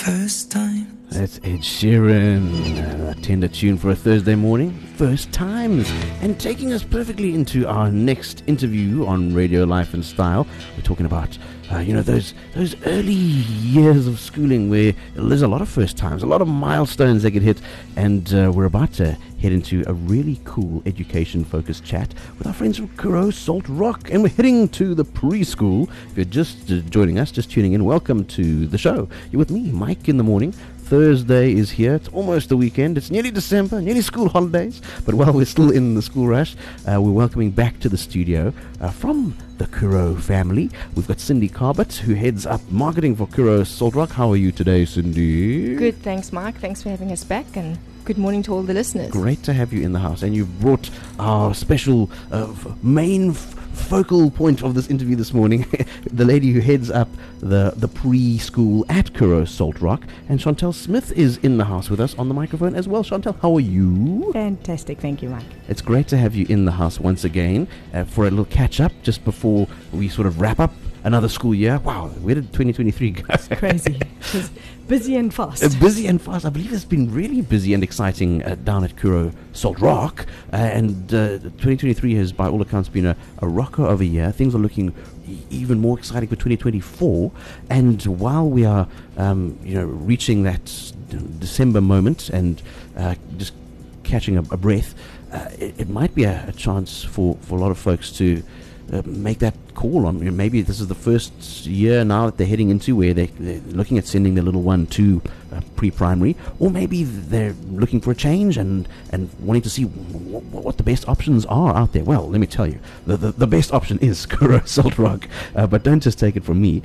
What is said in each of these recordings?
First time. That's Ed Sheeran, a tender tune for a Thursday morning. First times. And taking us perfectly into our next interview on Radio Life and Style. We're talking about, those early years of schooling where there's a lot of first times, a lot of milestones that get hit. And we're about to head into a really cool education-focused chat with our friends from Kuro Salt Rock. And we're heading to the preschool. If you're just joining us, just tuning in, welcome to the show. You're with me, Mike, in the morning. Thursday is here. It's almost the weekend. It's nearly December, nearly school holidays. But while we're still in the school rush, we're welcoming back to the studio from the Kuro family. We've got Cindy Carbot, who heads up marketing for Kuro Salt Rock. How are you today, Cindy? Good, thanks, Mike. Thanks for having us back, and good morning to all the listeners. Great to have you in the house. And you've brought our special main focal point of this interview this morning, the lady who heads up the preschool at Kuro Salt Rock. And Chantel Smith is in the house with us on the microphone as well. Chantel, how are you? Fantastic, thank you, Mike. It's great to have you in the house once again for a little catch-up just before we sort of wrap up another school year. Wow, where did 2023 go? It's crazy. It was busy and fast. Busy and fast. I believe it's been really busy and exciting down at Kuro Salt Rock. And 2023 has, by all accounts, been a rocker of a year. Things are looking even more exciting for 2024. And while we are, reaching that December moment and just catching a breath, it might be a chance for a lot of folks to make that call on. Maybe this is the first year now that they're heading into where they're looking at sending their little one to pre-primary, or maybe they're looking for a change and wanting to see what the best options are out there. Well, let me tell you, the best option is Kuro Salt Rock, but don't just take it from me.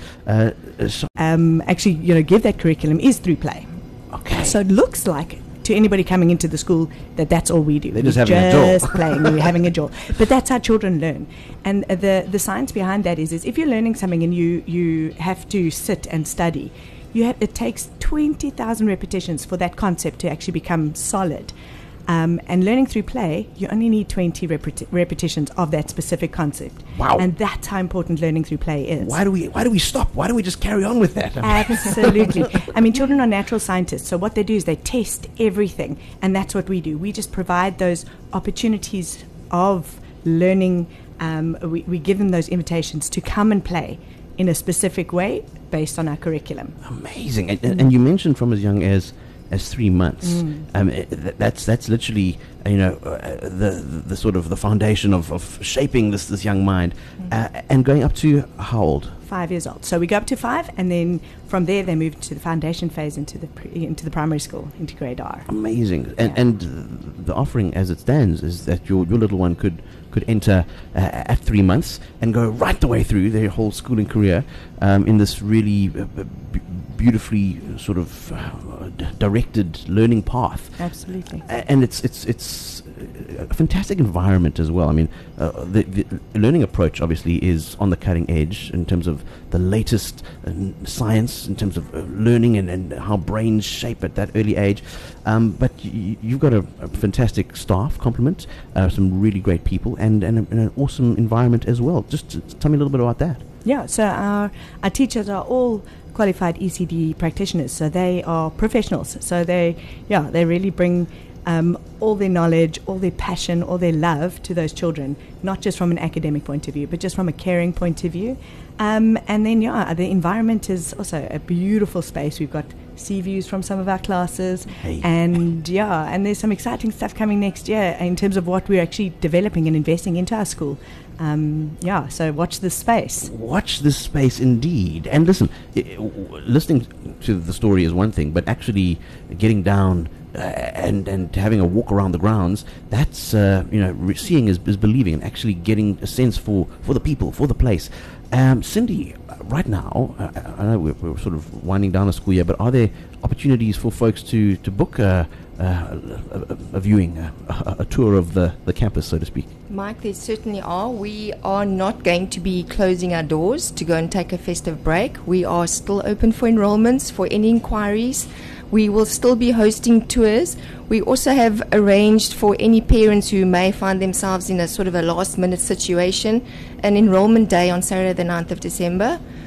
Actually, give that curriculum is through play. Okay. So it looks like to anybody coming into the school that's all we do. They're just having a jaw. Just playing, we're having a jaw. But that's how children learn. And the science behind that is if you're learning something and you have to sit and study, it takes 20,000 repetitions for that concept to actually become solid. And learning through play, you only need 20 repetitions of that specific concept. Wow. And that's how important learning through play is. Why do we stop? Why don't we just carry on with that? Absolutely. I mean, children are natural scientists, so what they do is they test everything, and that's what we do. We just provide those opportunities of learning. We give them those invitations to come and play in a specific way based on our curriculum. Amazing. And you mentioned from as young as 3 months. That's literally the sort of the foundation of shaping this young mind, and going up to how old? 5 years old. So we go up to 5, and then from there they move to the foundation phase into the primary school, into grade R. Amazing. And the offering as it stands is that your little one could enter at 3 months and go right the way through their whole schooling career in this really beautifully sort of directed learning path. Absolutely. And it's a fantastic environment as well. I mean, the learning approach obviously is on the cutting edge in terms of the latest science, in terms of learning and how brains shape at that early age. But you've got a fantastic staff complement, some really great people, and an awesome environment as well. Just tell me a little bit about that. Yeah, so our teachers are all qualified ECD practitioners, so they are professionals. So they really bring all their knowledge, all their passion, all their love to those children, not just from an academic point of view, but just from a caring point of view. And then, the environment is also a beautiful space. We've got sea views from some of our classes. Hey. And there's some exciting stuff coming next year in terms of what we're actually developing and investing into our school. So watch this space. Watch this space indeed. And listen, listening to the story is one thing, but actually getting down and having a walk around the grounds, that's seeing is believing, and actually getting a sense for the people, for the place. Cindy, right now, I know we're sort of winding down a school year, but are there opportunities for folks to book a viewing, a tour of the campus, so to speak? Mike, there certainly are. We are not going to be closing our doors to go and take a festive break. We are still open for enrollments, for any inquiries. We will still be hosting tours. We also have arranged for any parents who may find themselves in a sort of a last-minute situation, an enrollment day on Saturday the 9th of December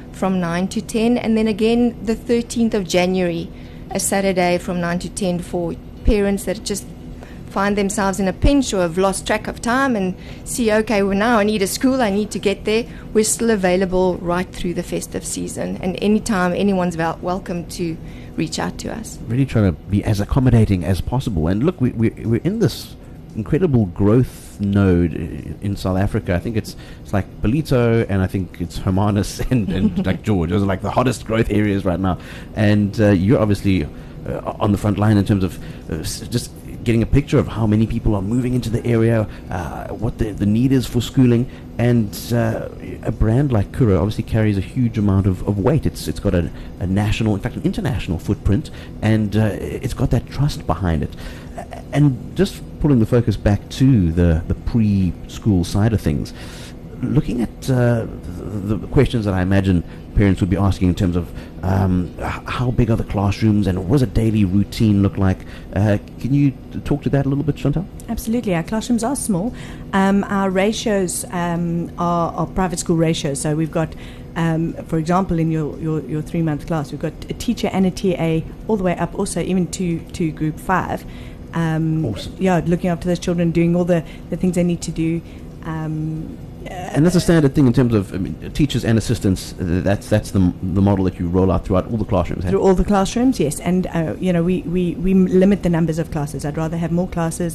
from 9 to 10, and then again the 13th of January, a Saturday from 9 to 10 for parents that just find themselves in a pinch or have lost track of time and see, okay, well, now I need a school, I need to get there. We're still available right through the festive season, and anytime anyone's welcome to reach out to us. Really trying to be as accommodating as possible. And look, we're in this incredible growth node in South Africa. I think it's like Ballito, and I think it's Hermanus and like George. Those are like the hottest growth areas right now. And you're obviously on the front line in terms of just getting a picture of how many people are moving into the area, what the need is for schooling, and a brand like Curro obviously carries a huge amount of weight. It's got a national, in fact an international footprint, and it's got that trust behind it. And just pulling the focus back to the preschool side of things, looking at the questions that I imagine parents would be asking in terms of how big are the classrooms and what does a daily routine look like? Can you talk to that a little bit, Chantal? Absolutely. Our classrooms are small. Our ratios are private school ratios. So we've got, for example, in your 3-month class, we've got a teacher and a TA all the way up, also even to group 5. Awesome. Yeah, looking after those children, doing all the things they need to do. And that's a standard thing in terms of teachers and assistants. That's the model that you roll out throughout all the classrooms. Through all the classrooms, yes. And we limit the numbers of classes. I'd rather have more classes,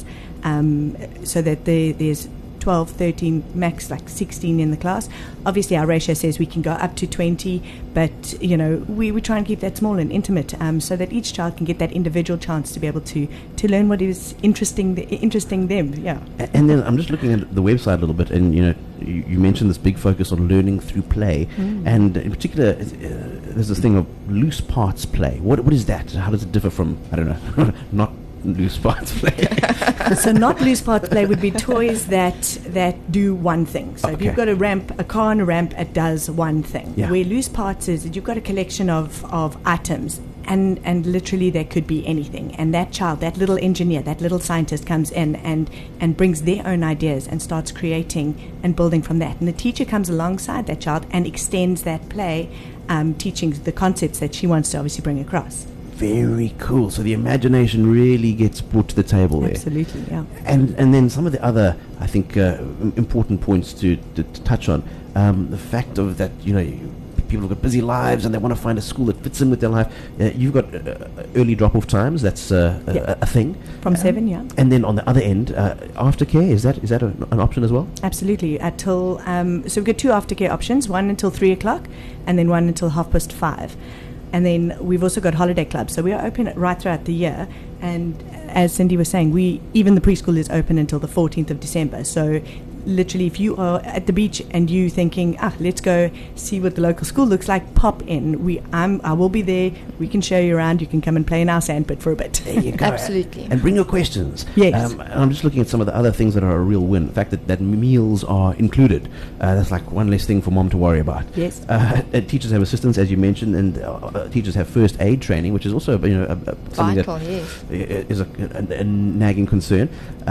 so that there's 12, 13, max like 16 in the class. Obviously, our ratio says we can go up to 20, but we try and keep that small and intimate, so that each child can get that individual chance to be able to learn what is interesting them. Yeah. And then I'm just looking at the website a little bit, and you mentioned this big focus on learning through play, and in particular, there's this thing of loose parts play. What is that? How does it differ from, I don't know, not loose parts play? So not loose parts play would be toys that do one thing. So if you've got a car and a ramp, it does one thing. Yeah. Where loose parts is that you've got a collection of items, and literally there could be anything. And that child, that little engineer, that little scientist comes in and brings their own ideas and starts creating and building from that. And the teacher comes alongside that child and extends that play, teaching the concepts that she wants to obviously bring across. Very cool. So the imagination really gets brought to the table there. Absolutely, yeah. And then some of the other, I think, important points to touch on. The fact of that, people have got busy lives and they want to find a school that fits in with their life. You've got early drop-off times. That's a thing. From 7, yeah. And then on the other end, aftercare, is that an option as well? Absolutely. So we've got 2 aftercare options, one until 3 o'clock and then one until 5:30. And then we've also got holiday clubs. So we are open right throughout the year. And as Cindy was saying, even the preschool is open until the 14th of December. So literally, if you are at the beach and you thinking, let's go see what the local school looks like, pop in. I will be there. We can show you around. You can come and play in our sandpit for a bit. There you go. Absolutely. And bring your questions. Yes. I'm just looking at some of the other things that are a real win. The fact that meals are included. That's like one less thing for mom to worry about. Yes. Teachers have assistants, as you mentioned, and teachers have first aid training, which is also something Vital, that yes. is a nagging concern.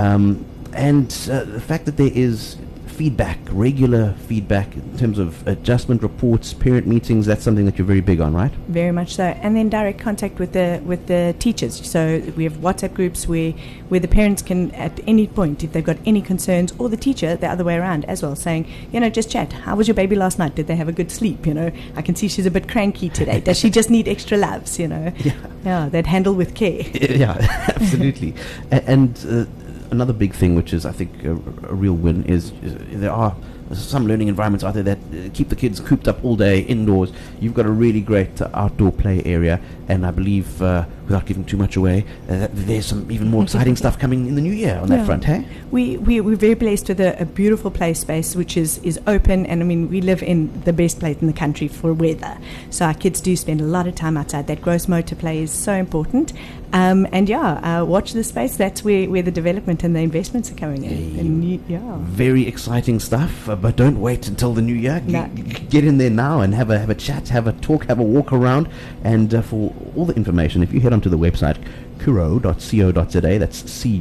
And the fact that there is feedback, regular feedback in terms of adjustment reports, parent meetings, that's something that you're very big on, right? Very much so. And then direct contact with the teachers. So we have WhatsApp groups where the parents can, at any point, if they've got any concerns, or the teacher, the other way around as well, saying, just chat. How was your baby last night? Did they have a good sleep? I can see she's a bit cranky today. Does she just need extra loves? Yeah, they'd handle with care. Yeah, absolutely. And another big thing, which is, I think, a real win, is there are some learning environments out there that keep the kids cooped up all day indoors. You've got a really great outdoor play area, and I believe, without giving too much away, there's some even more exciting stuff coming in the new year on that front, hey? We're very blessed with a beautiful play space, which is open, and I mean, we live in the best place in the country for weather. So our kids do spend a lot of time outside. That gross motor play is so important. Watch the space. That's where the development and the investments are coming in. Very exciting stuff, but don't wait until the new year. No. Get in there now and have a chat, have a talk, have a walk around. And for all the information, if you head onto the website curro.co.za, that's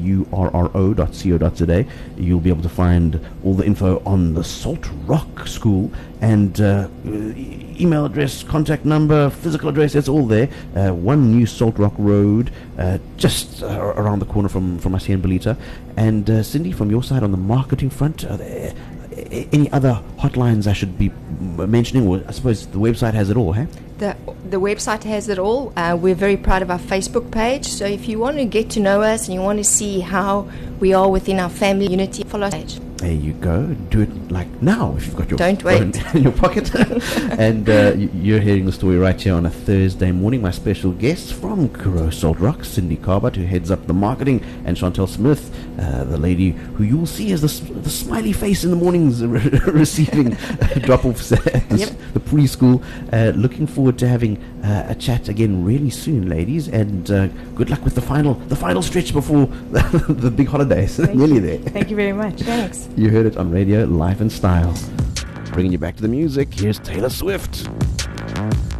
curro.co.za, you'll be able to find all the info on the Salt Rock School, and email address, contact number, physical address, it's all there. 1 New Salt Rock Road, just around the corner from us here in Belita. And Cindy, from your side on the marketing front, are there any other hotlines I should be mentioning? Or I suppose the website has it all, hey? The website has it all. We're very proud of our Facebook page. So if you want to get to know us and you want to see how we are within our family unity, follow our page. There you go. Do it like now if you've got your Don't phone wait. in your pocket. And you're hearing the story right here on a Thursday morning. My special guests from Kuro Salt Rock, Cindy Carbot, who heads up the marketing, and Chantel Smith, the lady who you will see as the smiley face in the mornings receiving drop-offs at the preschool. Looking forward to having a chat again really soon, ladies, and good luck with the final stretch before the big holidays. Nearly there. Thank you very much. Thanks. You heard it on Radio Life and Style. Bringing you back to the music, here's Taylor Swift.